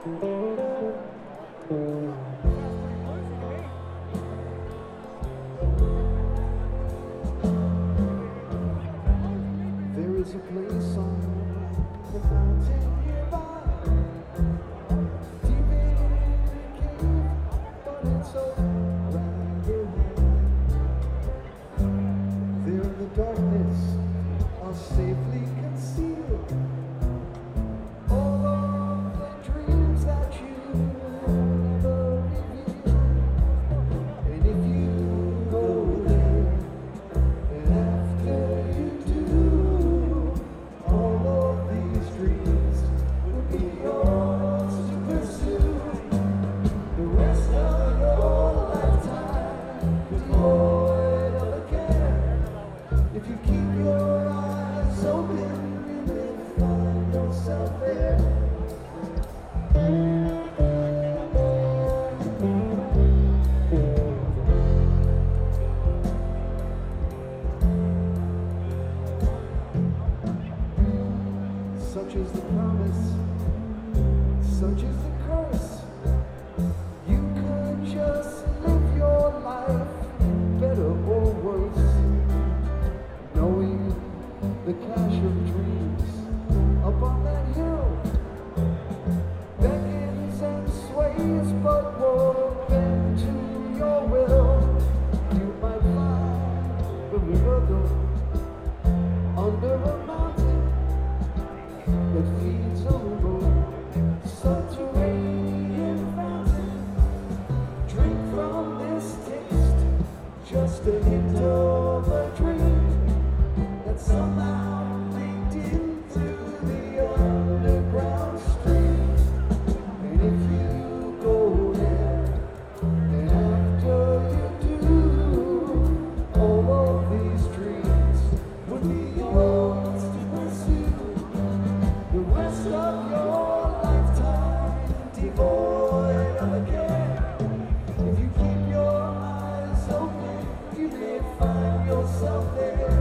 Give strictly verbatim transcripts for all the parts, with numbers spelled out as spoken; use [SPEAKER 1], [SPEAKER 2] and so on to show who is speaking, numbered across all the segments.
[SPEAKER 1] There is a place on the mountain nearby, deep in a cave, but it's so rather high. There in the darkness are safely concealed all of the dreams that you never revealed. And if you go there, and after you do, all of these dreams will be yours to pursue. The rest of your lifetime, devoid of a care. If you keep your eyes open, you will find yourself there. Such is the promise, such is the curse. You could just live your life, better or worse, knowing the clash of dreams up on that hill beckons and sways, but won't bend to your will. You might find the river though under a mountain that feeds on a road, subterranean fountain. Drink from this taste, just a hint of a dream that somehow leaked into the underground stream. And if you go there, and after you do, all of these dreams would be yours to pursue. The rest of your lifetime, devoid of a care. If you keep your eyes open, you may find yourself there.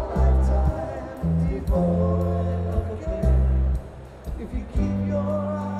[SPEAKER 1] If you keep your eyes